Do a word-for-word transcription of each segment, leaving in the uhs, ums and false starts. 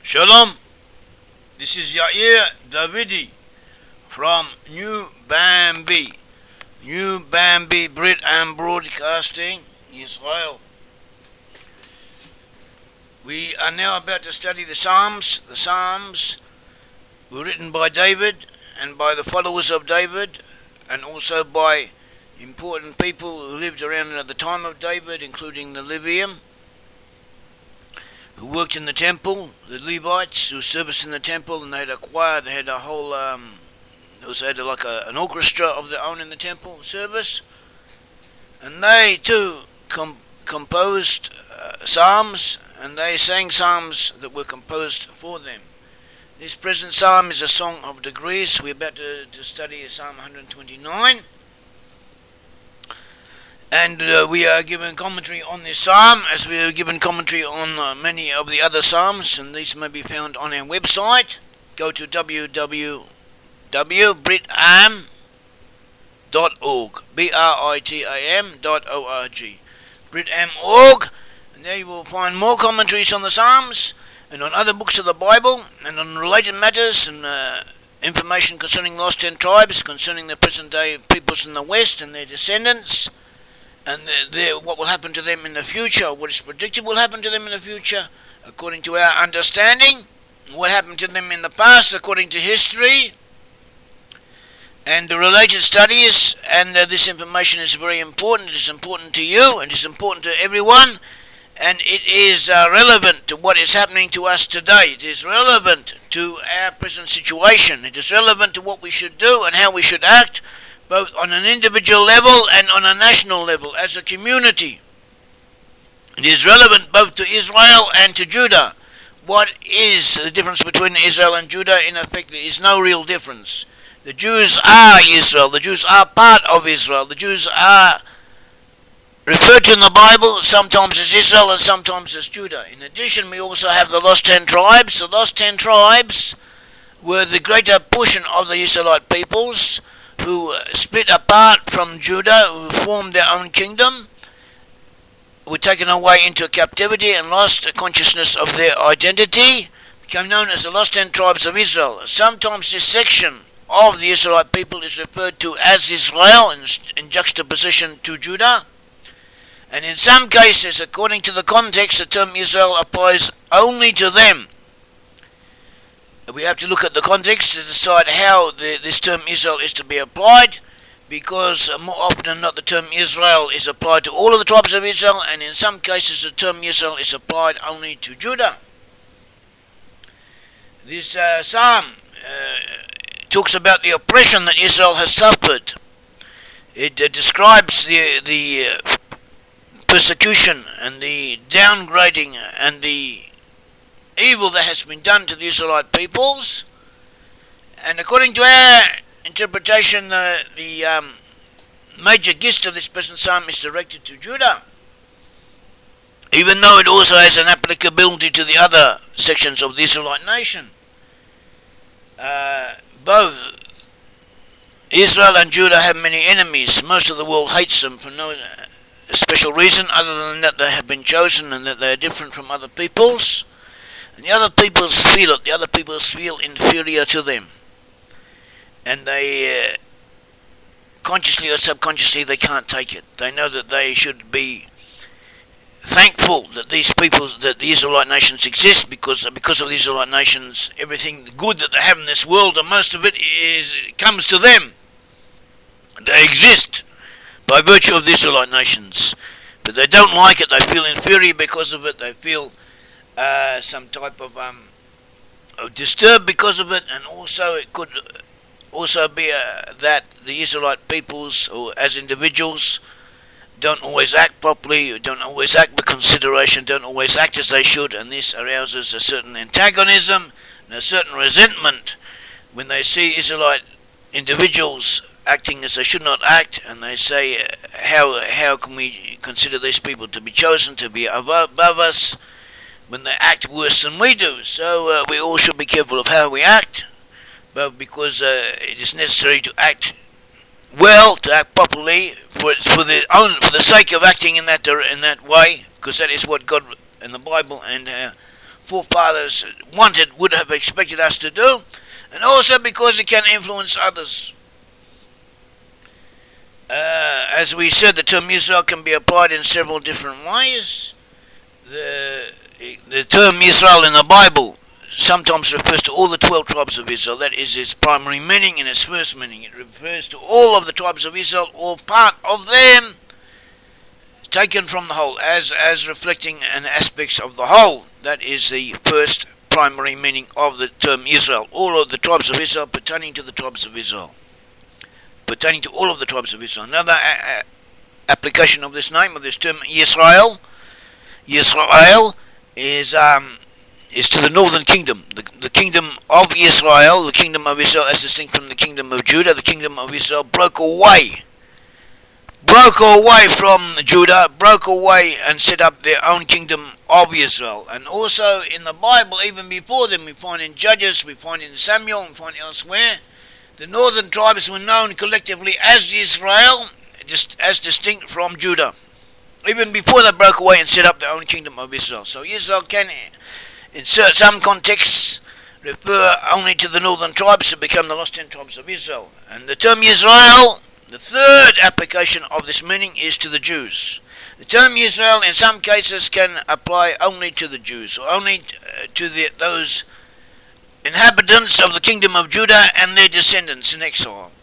Shalom, this is Yair Davidi from New Bambi, New Bambi Brit and Broadcasting, Israel. We are now about to study the Psalms. The Psalms were written by David and by the followers of David, and also by important people who lived around at the time of David, including the Levium, who worked in the temple, the Levites who serviced in the temple, and they had a choir. They had a whole, um, they also had like a, an orchestra of their own in the temple service, and they too com- composed uh, psalms, and they sang psalms that were composed for them. This present psalm is a song of degrees. We're about to, to study Psalm one twenty-nine. And uh, we are given commentary on this psalm, as we are given commentary on uh, many of the other psalms, and these may be found on our website. Go to w w w dot britam dot org, B R I T A M dot O R G, britam dot org, and there you will find more commentaries on the psalms, and on other books of the Bible, and on related matters, and uh, information concerning the lost ten tribes, concerning the present day peoples in the West and their descendants, and the, the, what will happen to them in the future, what is predicted will happen to them in the future, according to our understanding, what happened to them in the past, according to history, and the related studies. And uh, this information is very important. It is important to you, and it is important to everyone, and it is uh, relevant to what is happening to us today. It is relevant to our present situation. It is relevant to what we should do and how we should act, both on an individual level and on a national level, as a community. It is relevant both to Israel and to Judah. What is the difference between Israel and Judah? In effect, there is no real difference. The Jews are Israel. The Jews are part of Israel. The Jews are referred to in the Bible sometimes as Israel and sometimes as Judah. In addition, we also have the lost ten tribes. The lost ten tribes were the greater portion of the Israelite peoples, who split apart from Judah, who formed their own kingdom, were taken away into captivity and lost consciousness of their identity, became known as the lost ten tribes of Israel. Sometimes this section of the Israelite people is referred to as Israel in, in juxtaposition to Judah, and in some cases, according to the context, the term Israel applies only to them. We have to look at the context to decide how the, this term Israel is to be applied, because uh, more often than not the term Israel is applied to all of the tribes of Israel, and in some cases the term Israel is applied only to Judah. This uh, psalm uh, talks about the oppression that Israel has suffered. It uh, describes the, the uh, persecution and the downgrading and the evil that has been done to the Israelite peoples, and according to our interpretation, the, the um, major gist of this present psalm is directed to Judah, even though it also has an applicability to the other sections of the Israelite nation. Uh, both Israel and Judah have many enemies. Most of the world hates them for no special reason other than that they have been chosen and that they are different from other peoples. And the other peoples feel it. The other peoples feel inferior to them, and they, uh, consciously or subconsciously, they can't take it. They know that they should be thankful that these people, that the Israelite nations exist, because because of the Israelite nations, everything good that they have in this world, and most of it is comes to them. They exist by virtue of the Israelite nations, but they don't like it. They feel inferior because of it. They feel Uh, some type of um, disturbed because of it, and also it could also be uh, that the Israelite peoples, or as individuals, don't always act properly, don't always act with consideration, don't always act as they should, and this arouses a certain antagonism and a certain resentment when they see Israelite individuals acting as they should not act, and they say, uh, how how can we consider these people to be chosen, to be above, above us, when they act worse than we do? So uh, we all should be careful of how we act, but because uh, it is necessary to act well, to act properly, for for the own, for the sake of acting in that in that way, because that is what God and the Bible and uh, forefathers wanted, would have expected us to do, and also because it can influence others. Uh, as we said, the term Israel can be applied in several different ways. The, the term Israel in the Bible sometimes refers to all the twelve tribes of Israel. That is its primary meaning and its first meaning. It refers to all of the tribes of Israel, or part of them, taken from the whole, as, as reflecting an aspects of the whole. That is the first primary meaning of the term Israel. All of the tribes of Israel pertaining to the tribes of Israel. Pertaining to all of the tribes of Israel. Another a- application of this name, of this term Israel, Israel is um, is to the northern kingdom. The, the kingdom of Israel, the kingdom of Israel as distinct from the kingdom of Judah. The kingdom of Israel broke away. Broke away from Judah, broke away and set up their own kingdom of Israel. And also in the Bible, even before them, we find in Judges, we find in Samuel, we find elsewhere, the northern tribes were known collectively as Israel, just as distinct from Judah, even before they broke away and set up their own kingdom of Israel. So Israel can, in some contexts, refer only to the northern tribes to become the lost ten tribes of Israel. And the term Israel, the third application of this meaning, is to the Jews. The term Israel in some cases can apply only to the Jews, or only to the, those inhabitants of the kingdom of Judah and their descendants in exile.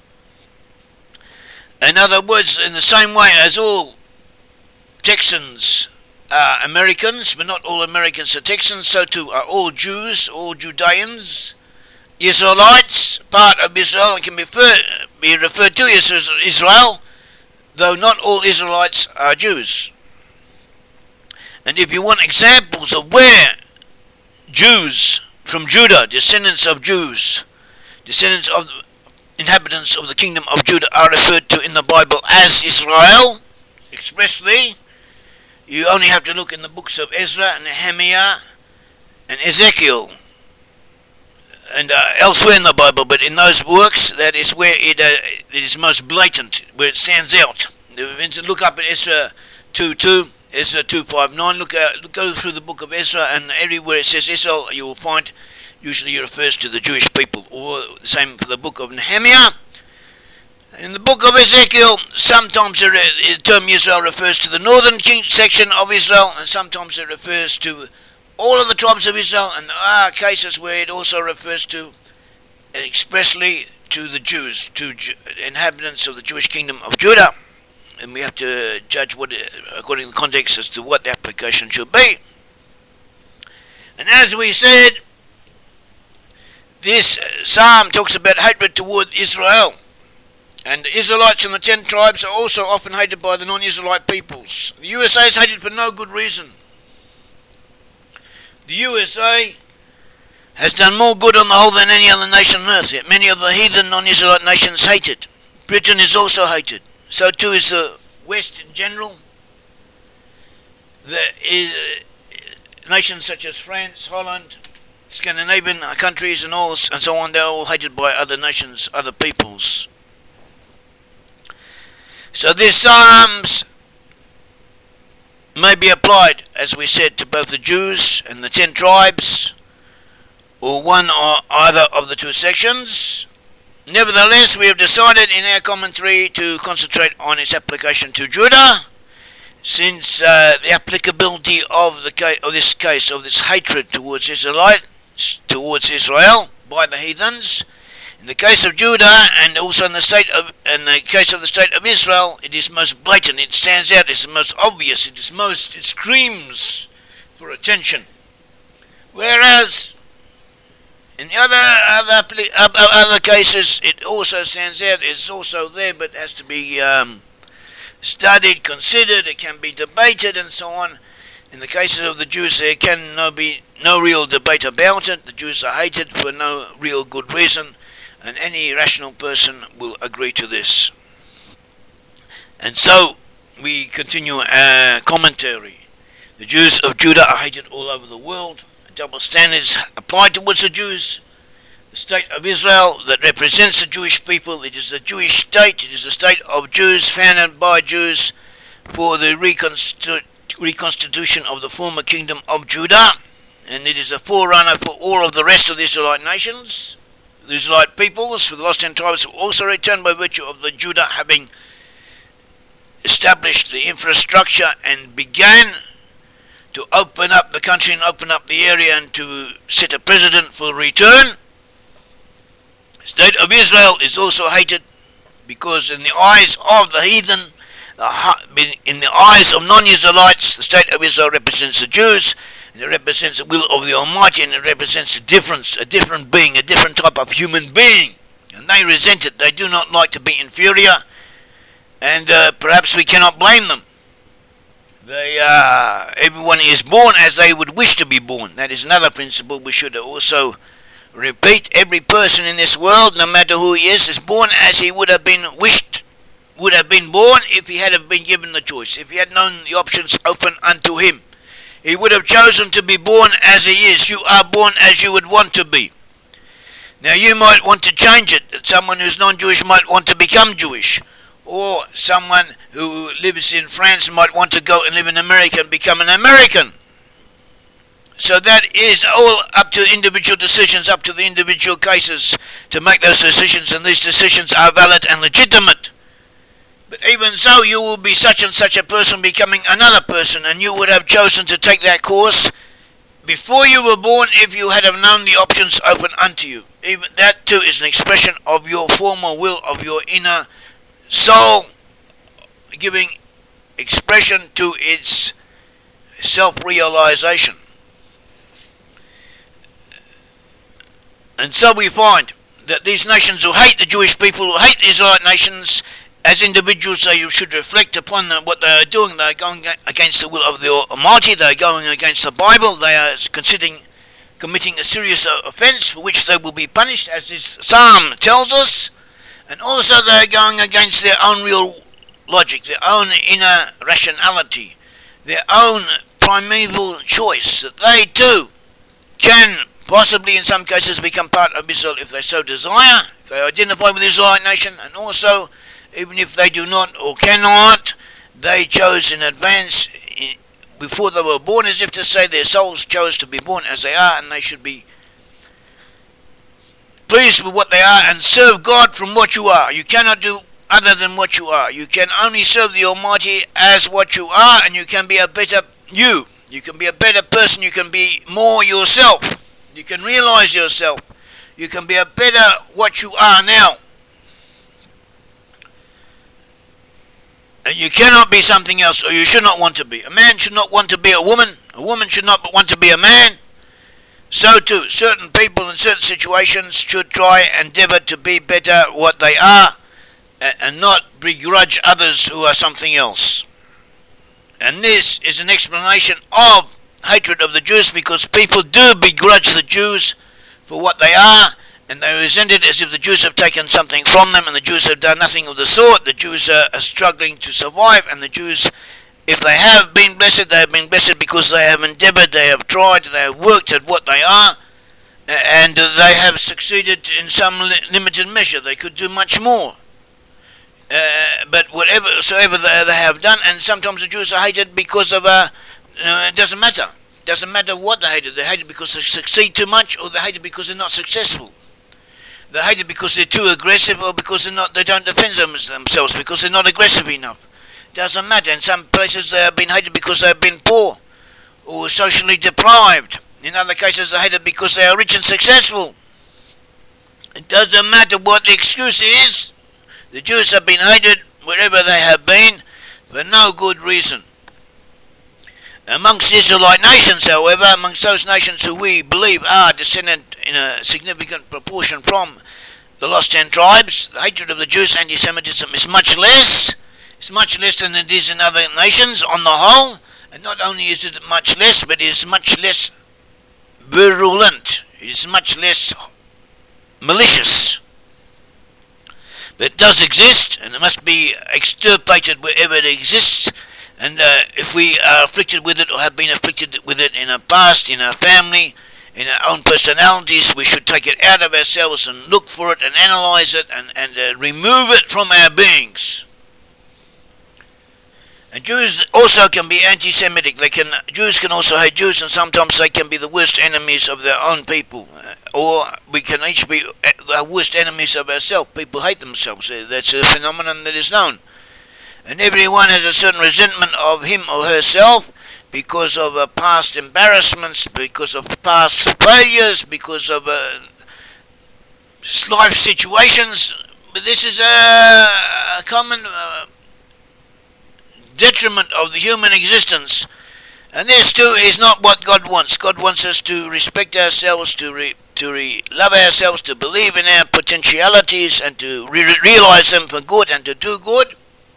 In other words, in the same way as all Texans are Americans, but not all Americans are Texans, so too are all Jews, all Judeans, Israelites, part of Israel, and can be referred, be referred to as Israel, though not all Israelites are Jews. And if you want examples of where Jews from Judah, descendants of Jews, descendants of inhabitants of the kingdom of Judah are referred to in the Bible as Israel, expressly, you only have to look in the books of Ezra and Nehemiah and Ezekiel and uh, elsewhere in the Bible, but in those works, that is where it, uh, it is most blatant, where it stands out. Look up at Ezra two two, Ezra two five nine, look, uh, look go through the book of Ezra, and everywhere it says Israel, you will find usually it refers to the Jewish people, or the same for the book of Nehemiah. In the book of Ezekiel, sometimes the term Israel refers to the northern section of Israel, and sometimes it refers to all of the tribes of Israel, and there are cases where it also refers to expressly to the Jews, to Ju- inhabitants of the Jewish kingdom of Judah. And we have to judge what, according to the context, as to what the application should be. And as we said, this psalm talks about hatred toward Israel. And the Israelites and the ten tribes are also often hated by the non-Israelite peoples. The U S A is hated for no good reason. The U S A has done more good on the whole than any other nation on earth, yet many of the heathen non-Israelite nations hate it. Britain is also hated. So too is the West in general. The uh, nations such as France, Holland, Scandinavian countries and all and so on, they're all hated by other nations, other peoples. So these psalms may be applied, as we said, to both the Jews and the ten tribes, or one or either of the two sections. Nevertheless, we have decided in our commentary to concentrate on its application to Judah, since uh, the applicability of the ca- of this case, of this hatred towards Israelites, towards Israel by the heathens, in the case of Judah, and also in the state of, in the case of the state of Israel, it is most blatant. It stands out. It's most obvious. It is most. It screams for attention. Whereas in the other other other cases, it also stands out. It's also there, but has to be um, studied, considered. It can be debated, and so on. In the cases of the Jews, there can no be no real debate about it. The Jews are hated for no real good reason. And any rational person will agree to this. And so, we continue our commentary. The Jews of Judah are hated all over the world. Double standards apply towards the Jews. The state of Israel that represents the Jewish people, it is a Jewish state. It is a state of Jews, founded by Jews for the reconstitu- reconstitution of the former kingdom of Judah. and it is a forerunner for all of the rest of the Israelite nations. The Israelite peoples with the lost ten tribes will also return by virtue of the Judah having established the infrastructure and began to open up the country and open up the area and to set a precedent for return. The state of Israel is also hated because in the eyes of the heathen, in the eyes of non-Israelites, the state of Israel represents the Jews, and it represents the will of the Almighty, and it represents a difference, a different being, a different type of human being. And they resent it. They do not like to be inferior, and uh, perhaps we cannot blame them. They, uh, everyone is born as they would wish to be born. That is another principle we should also repeat. Every person in this world, no matter who he is, is born as he would have been wished, would have been born if he had been given the choice. If he had known the options open unto him, he would have chosen to be born as he is. You are born as you would want to be. Now you might want to change it. Someone who's non-Jewish might want to become Jewish. Or someone who lives in France might want to go and live in America and become an American. So that is all up to individual decisions, up to the individual cases to make those decisions, and these decisions are valid and legitimate. But even so, you will be such and such a person becoming another person, and you would have chosen to take that course before you were born if you had have known the options open unto you. Even that too is an expression of your former will, of your inner soul, giving expression to its self-realization. And so we find that these nations who hate the Jewish people, who hate the Israelite nations, as individuals they should reflect upon the, what they are doing. They are going against the will of the Almighty, they are going against the Bible, they are considering committing a serious offence for which they will be punished, as this psalm tells us. And also they are going against their own real logic, their own inner rationality, their own primeval choice, that they too can possibly in some cases become part of Israel if they so desire, if they identify with the Israelite nation, and also even if they do not or cannot, they chose in advance before they were born, as if to say their souls chose to be born as they are, and they should be pleased with what they are and serve God from what you are. You cannot do other than what you are. You can only serve the Almighty as what you are, and you can be a better you. You can be a better person. You can be more yourself. You can realize yourself. You can be a better what you are now. And you cannot be something else, or you should not want to be. A man should not want to be a woman. A woman should not want to be a man. So too, certain people in certain situations should try and endeavour to be better what they are, and not begrudge others who are something else. And this is an explanation of hatred of the Jews, because people do begrudge the Jews for what they are, and they resent it as if the Jews have taken something from them, and the Jews have done nothing of the sort. The Jews are, are struggling to survive, and the Jews, if they have been blessed, they have been blessed because they have endeavoured, they have tried, they have worked at what they are, and they have succeeded in some li- limited measure. They could do much more. Uh, but whatever, soever they, they have done, and sometimes the Jews are hated because of, uh, uh, it doesn't matter. It doesn't matter what they hated. They're hated because they succeed too much, or they're hated because they're not successful. They're hated because they're too aggressive, or because they're not, they don't defend them, themselves, because they're not aggressive enough. Doesn't matter. In some places they have been hated because they have been poor or socially deprived. In other cases they're hated because they are rich and successful. It doesn't matter what the excuse is. The Jews have been hated wherever they have been for no good reason. Amongst the Israelite nations, however, amongst those nations who we believe are descendant in a significant proportion from the lost ten tribes, the hatred of the Jews, anti-Semitism, is much less. It's much less than it is in other nations on the whole, and not only is it much less, but it is much less virulent. It is much less malicious. But it does exist, and it must be extirpated wherever it exists. And uh, if we are afflicted with it, or have been afflicted with it in our past, in our family, in our own personalities, we should take it out of ourselves and look for it and analyze it and, and uh, remove it from our beings. And Jews also can be anti-Semitic. They can Jews can also hate Jews, and sometimes they can be the worst enemies of their own people. Or we can each be the worst enemies of ourselves. People hate themselves. That's a phenomenon that is known. And everyone has a certain resentment of him or herself because of uh, past embarrassments, because of past failures, because of uh, life situations. But this is a, a common uh, detriment of the human existence. And this too is not what God wants. God wants us to respect ourselves, to re, to re, love ourselves, to believe in our potentialities, and to re- realize them for good and to do good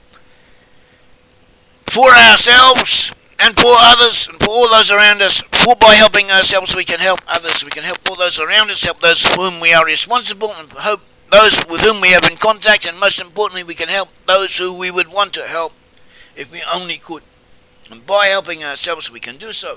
for ourselves and for others and for all those around us. For by helping ourselves we can help others. We can help all those around us, help those for whom we are responsible, and help those with whom we have in contact, and most importantly we can help those who we would want to help if we only could. And by helping ourselves we can do so.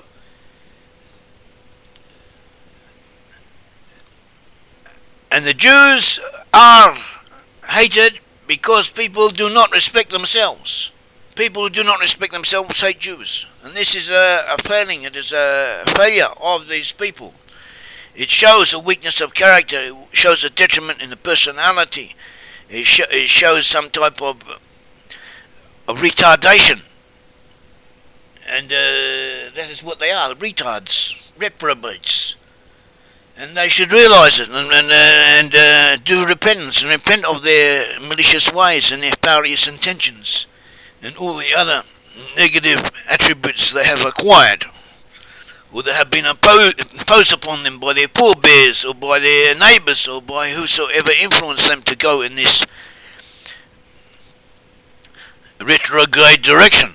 And the Jews are hated because people do not respect themselves. People who do not respect themselves hate Jews. And this is a, a failing, it is a failure of these people. It shows a weakness of character, it shows a detriment in the personality. It, sh- it shows some type of, of retardation. And uh, that is what they are, retards, reprobates. And they should realise it and, and, uh, and uh, do repentance and repent of their malicious ways and their spurious intentions and all the other negative attributes they have acquired or that have been impo- imposed upon them by their forebears or by their neighbours or by whosoever influenced them to go in this retrograde direction.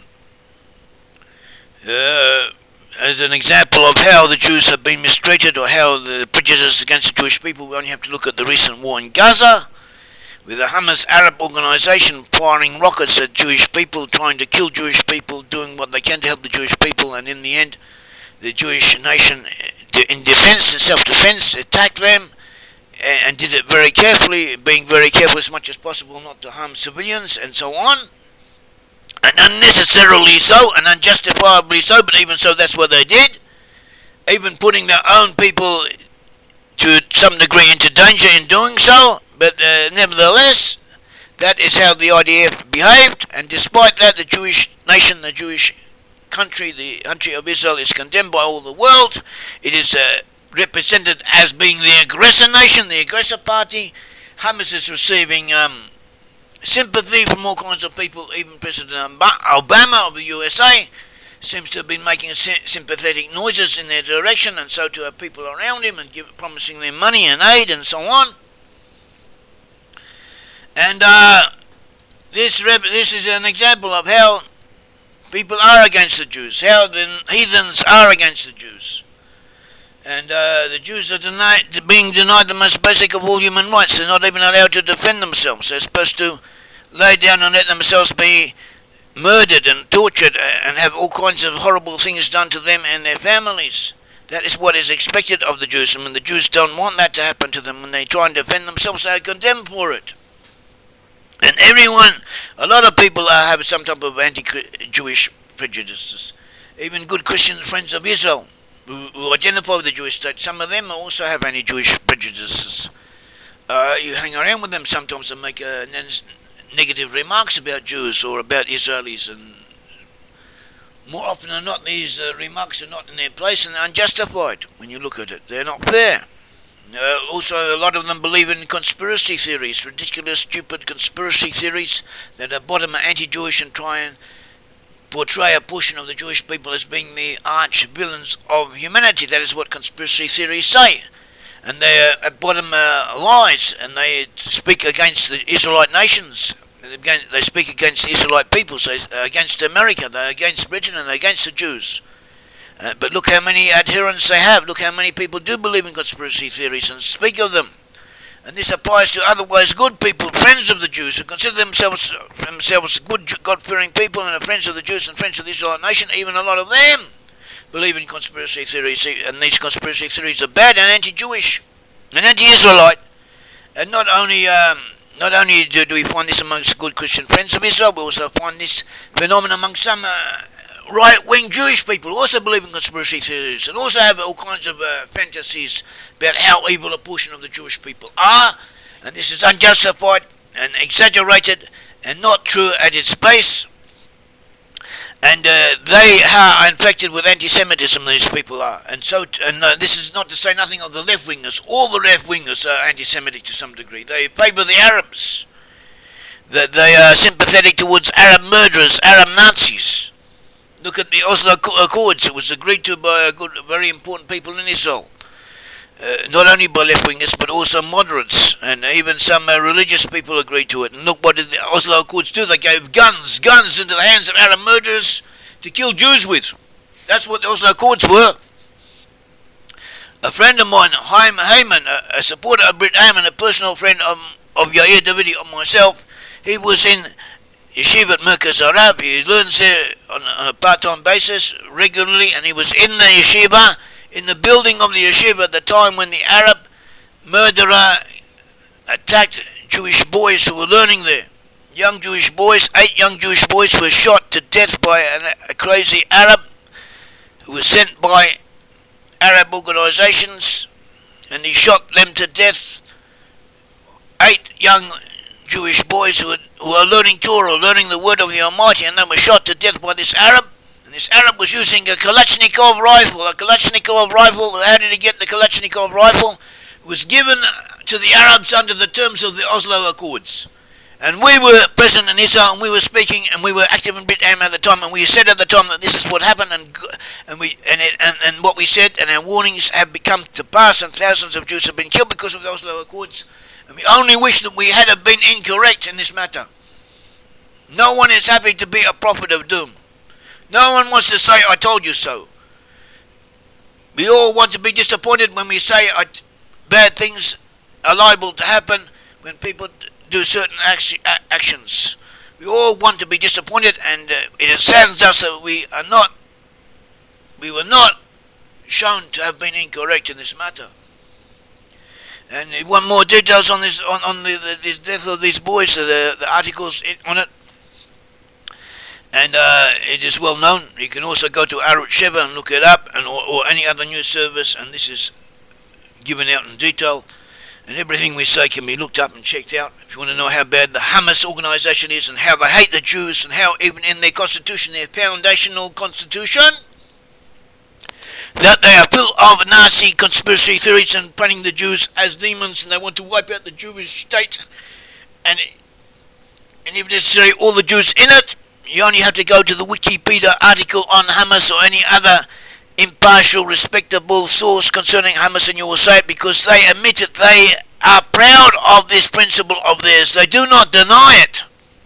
Uh, as an example of how the Jews have been mistreated or how the prejudice against the Jewish people, we only have to look at the recent war in Gaza, with the Hamas Arab organisation firing rockets at Jewish people, trying to kill Jewish people, doing what they can to help the Jewish people, and in the end, the Jewish nation, in defence and self-defence, attacked them, and did it very carefully, being very careful as much as possible not to harm civilians, and so on. And unnecessarily so, and unjustifiably so, but even so, that's what they did. Even putting their own people to some degree into danger in doing so, but uh, nevertheless, that is how the I D F behaved, and despite that, the Jewish nation, the Jewish country, the country of Israel is condemned by all the world. It is uh, represented as being the aggressor nation, the aggressor party. Hamas is receiving um, sympathy from all kinds of people. Even President Obama of the U S A seems to have been making sympathetic noises in their direction, and so to have people around him and give, promising them money and aid and so on. And uh, this rep- this is an example of how people are against the Jews, how the heathens are against the Jews. And uh, the Jews are denied, being denied the most basic of all human rights. They're not even allowed to defend themselves. They're supposed to lay down and let themselves be murdered and tortured and have all kinds of horrible things done to them and their families. That is what is expected of the Jews. And when the Jews don't want that to happen to them, when they try and defend themselves, they are condemned for it. And everyone, a lot of people are, have some type of anti-Jewish prejudices. Even good Christian friends of Israel who, who identify with the Jewish state, some of them also have anti-Jewish prejudices. Uh, you hang around with them sometimes and make uh, negative remarks about Jews or about Israelis, and more often than not these uh, remarks are not in their place and unjustified when you look at it. They're not fair. Uh, also, a lot of them believe in conspiracy theories, ridiculous, stupid conspiracy theories that at bottom are anti-Jewish and try and portray a portion of the Jewish people as being the arch villains of humanity. That is what conspiracy theories say. And they are at bottom uh, lies, and they speak against the Israelite nations. They speak against the Israelite peoples, against America, they're against Britain, and they're against the Jews. Uh, but look how many adherents they have. Look how many people do believe in conspiracy theories and speak of them. And this applies to otherwise good people, friends of the Jews, who consider themselves themselves good, God-fearing people and are friends of the Jews and friends of the Israelite nation. Even a lot of them believe in conspiracy theories, and these conspiracy theories are bad and anti-Jewish and anti-Israelite. And not only um, not only do, do we find this amongst good Christian friends of Israel, we also find this phenomenon amongst some uh, right-wing Jewish people who also believe in conspiracy theories and also have all kinds of uh, fantasies about how evil a portion of the Jewish people are, and this is unjustified and exaggerated and not true at its base. And uh, they are infected with anti-Semitism, these people are. And so, and uh, this is not to say nothing of the left-wingers. All the left-wingers are anti-Semitic to some degree. They favour the Arabs. That they are sympathetic towards Arab murderers, Arab Nazis. Look at the Oslo Accords. It was agreed to by a good, very important people in Israel. Uh, not only by left-wingers, but also moderates, and even some uh, religious people agreed to it. And look what did the Oslo Accords do. They gave guns, guns into the hands of Arab murderers to kill Jews with. That's what the Oslo Accords were. A friend of mine, Chaim Heyman, a, a supporter of Brit Heyman, a personal friend of, of Yair Davidi and myself, he was in Yeshiva at Merkaz Arab. He learns there on, on a part-time basis regularly, and he was in the yeshiva, in the building of the yeshiva at the time when the Arab murderer attacked Jewish boys who were learning there. Young Jewish boys, eight young Jewish boys were shot to death by an, a crazy Arab who was sent by Arab organizations, and he shot them to death. Eight young Jewish boys who were, who were learning Torah, learning the word of the Almighty, and they were shot to death by this Arab. And this Arab was using a Kalashnikov rifle. A Kalashnikov rifle, how did he get the Kalashnikov rifle? It was given to the Arabs under the terms of the Oslo Accords. And we were present in Israel, and we were speaking, and we were active in Brit Heyman at the time, and we said at the time that this is what happened, and and we and, it, and and what we said, and our warnings have become to pass, and thousands of Jews have been killed because of the Oslo Accords. And we only wish that we had been incorrect in this matter. No one is happy to be a prophet of doom. No one wants to say, I told you so. We all want to be disappointed when we say uh, bad things are liable to happen when people do certain ac- actions. We all want to be disappointed, and uh, it saddens us that we are not, we were not shown to have been incorrect in this matter. And if you want more details on this, on, on the, the this death of these boys, uh, the, the articles on it, and uh, it is well known. You can also go to Arut Sheva and look it up, and or, or any other news service, and this is given out in detail. And everything we say can be looked up and checked out. If you want to know how bad the Hamas organization is, and how they hate the Jews, and how even in their constitution, their foundational constitution, that they are full of Nazi conspiracy theories and painting the Jews as demons, and they want to wipe out the Jewish state, and and if necessary, all the Jews in it. You only have to go to the Wikipedia article on Hamas or any other impartial, respectable source concerning Hamas, and you will say it, because they admit it. They are proud of this principle of theirs. They do not deny it.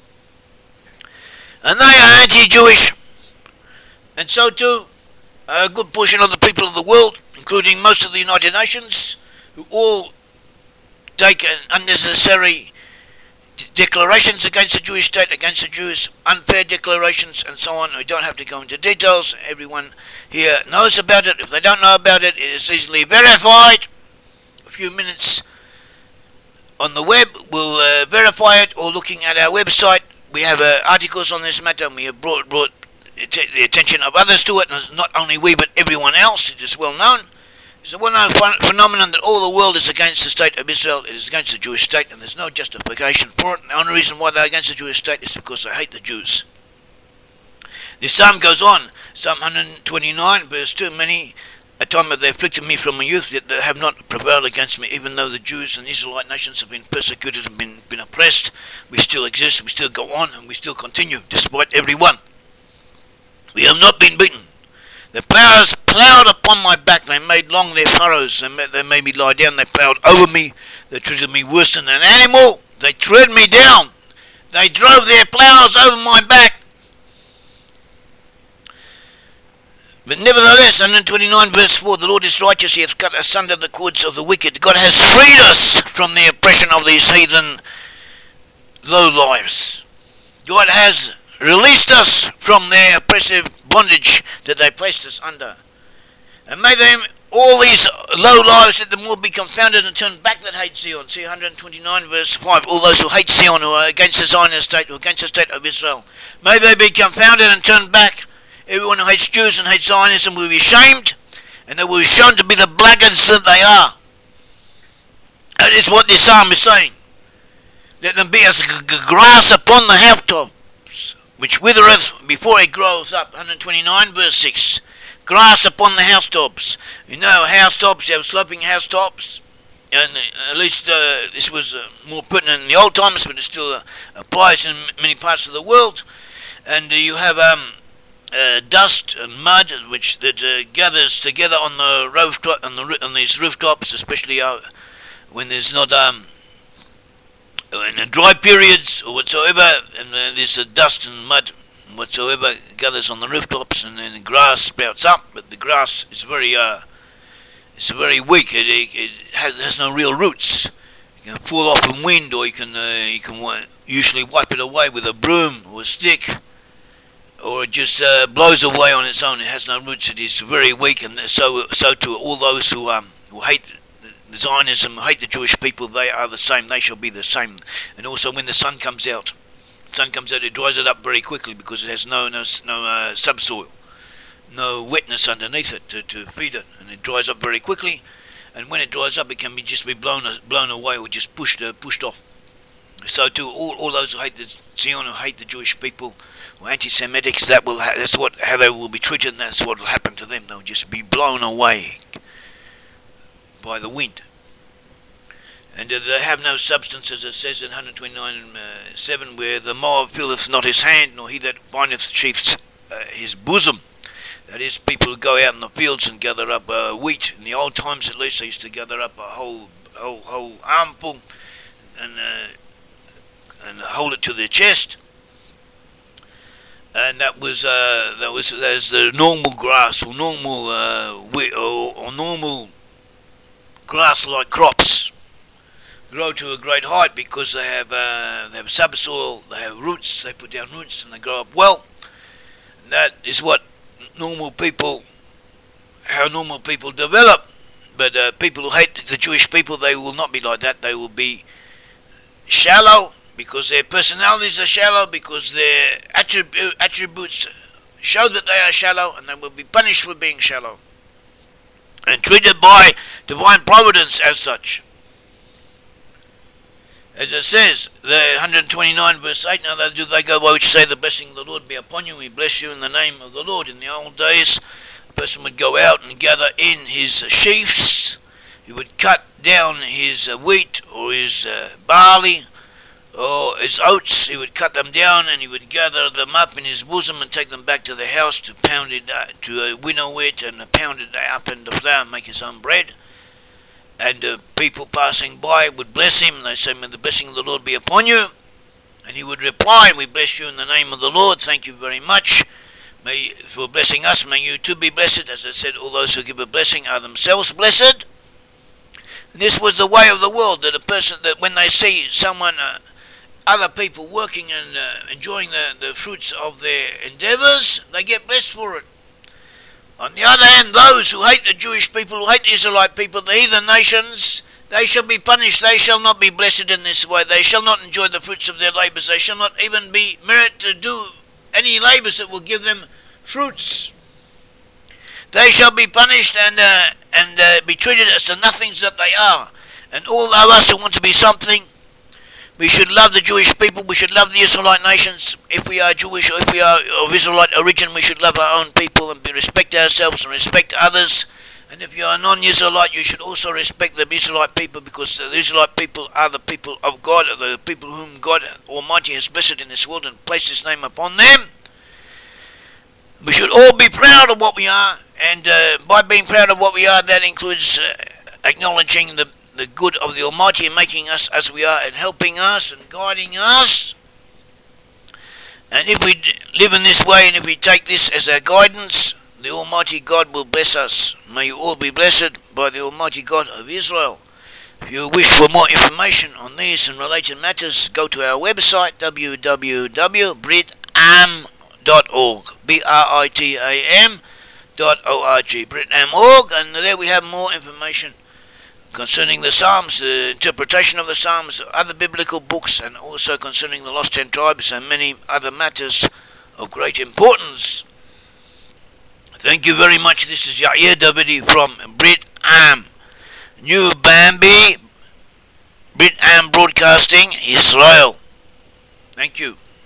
And they are anti-Jewish. And so too, a good portion of the people of the world, including most of the United Nations, who all take unnecessary declarations against the Jewish state, against the Jews, unfair declarations and so on. We don't have to go into details. Everyone here knows about it. If they don't know about it, it is easily verified. A few minutes on the web will uh, verify it, or looking at our website. We have uh, articles on this matter, and we have brought, brought the attention of others to it, and not only we but everyone else. It is well known. It's a well-known phenomenon that all the world is against the state of Israel. It is against the Jewish state, and there's no justification for it. And the only reason why they're against the Jewish state is because they hate the Jews. The psalm goes on, Psalm one twenty-nine, verse two, many a time have they afflicted me from my youth, yet they have not prevailed against me. Even though the Jews and Israelite nations have been persecuted and been, been oppressed, we still exist, we still go on, and we still continue, despite everyone. We have not been beaten. The ploughs ploughed upon my back, they made long their furrows, they made, they made me lie down, they ploughed over me, they treated me worse than an animal, they tread me down, they drove their ploughs over my back. But nevertheless, one twenty-nine verse four, the Lord is righteous, he hath cut asunder the cords of the wicked. God has freed us from the oppression of these heathen low lives. God has released us from their oppressive bondage that they placed us under. And may them all these low lives, let them all be confounded and turn back that hate Zion. See one twenty-nine verse five. All those who hate Zion, who are against the Zionist state, or against the state of Israel, may they be confounded and turn back. Everyone who hates Jews and hates Zionism will be ashamed, and they will be shown to be the blackguards that they are. That is what this psalm is saying. Let them be as g- g- grass upon the housetops, which withereth before it grows up. one twenty-nine verse six. Grass upon the housetops. You know, housetops, you have sloping housetops. And uh, at least uh, this was uh, more pertinent in the old times, but it still uh, applies in many parts of the world. And uh, you have um, uh, dust and mud, which that uh, gathers together on the rooftop, on, the, on these rooftops, especially uh, when there's not um, in the dry periods or whatsoever, and uh, there's uh, dust and mud whatsoever gathers on the rooftops, and then the grass sprouts up, but the grass is very uh, it's very weak. It, it, it has, has no real roots. You can fall off in wind, or you can uh, you can uh, usually wipe it away with a broom or a stick, or it just uh, blows away on its own. It has no roots. It is very weak, and so so to all those who um who hate the Zionism, who hate the Jewish people, they are the same. They shall be the same. And also, when the sun comes out. sun comes out, it dries it up very quickly because it has no no, no uh, subsoil, no wetness underneath it to, to feed it, and it dries up very quickly. And when it dries up, it can be just be blown blown away or just pushed uh, pushed off. So to all, all those who hate the Zion, who hate the Jewish people, or anti-Semitics, that will ha- that's what how they will be treated, and that's what will happen to them. They'll just be blown away by the wind. And uh, they have no substance, as it says in one twenty-nine seven, where the mower filleth not his hand, nor he that bindeth sheaths uh, his bosom. That is, people who go out in the fields and gather up uh, wheat. In the old times, at least, they used to gather up a whole whole, whole armful and uh, and hold it to their chest. And that was uh, that was as the normal grass or normal uh, wheat, or, or normal grass-like crops grow to a great height because they have uh, they have subsoil, they have roots, they put down roots and they grow up well. And that is what normal people, how normal people develop. But uh, people who hate the Jewish people, they will not be like that. They will be shallow because their personalities are shallow, because their attrib- attributes show that they are shallow, and they will be punished for being shallow and treated by divine providence as such. As it says, the one twenty-nine verse eight, now they do they go by which say, the blessing of the Lord be upon you, we bless you in the name of the Lord. In the old days, a person would go out and gather in his sheaves, he would cut down his uh, wheat or his uh, barley or his oats, he would cut them down and he would gather them up in his bosom and take them back to the house to pound it, uh, to uh, winnow it and uh, pound it up in the flour and make his own bread. And uh, people passing by would bless him, and they say, may the blessing of the Lord be upon you. And he would reply, we bless you in the name of the Lord, thank you very much. May for blessing us, may you too be blessed. As I said, all those who give a blessing are themselves blessed. And this was the way of the world, that a person, that when they see someone, uh, other people working and uh, enjoying the, the fruits of their endeavours, they get blessed for it. On the other hand, those who hate the Jewish people, who hate the Israelite people, the heathen nations, they shall be punished. They shall not be blessed in this way. They shall not enjoy the fruits of their labours. They shall not even be merit to do any labours that will give them fruits. They shall be punished and uh, and uh, be treated as the nothings that they are. And all of us who want to be something, we should love the Jewish people, we should love the Israelite nations. If we are Jewish or if we are of Israelite origin, we should love our own people and respect ourselves and respect others. And if you are non-Israelite, you should also respect the Israelite people, because the Israelite people are the people of God, the people whom God Almighty has blessed in this world and placed His name upon them. We should all be proud of what we are, and uh, by being proud of what we are, that includes uh, acknowledging the the good of the Almighty and making us as we are and helping us and guiding us. And if we live in this way and if we take this as our guidance, the Almighty God will bless us. May you all be blessed by the Almighty God of Israel. If you wish for more information on these and related matters, go to our website w w w dot brit am dot org, B R I T A M dot org, Brit Am dot org, and there we have more information concerning the Psalms, the interpretation of the Psalms, other biblical books, and also concerning the lost ten tribes and many other matters of great importance. Thank you very much. This is Yair Davidi from Brit Am, New Bambi, Brit Am Broadcasting, Israel. Thank you.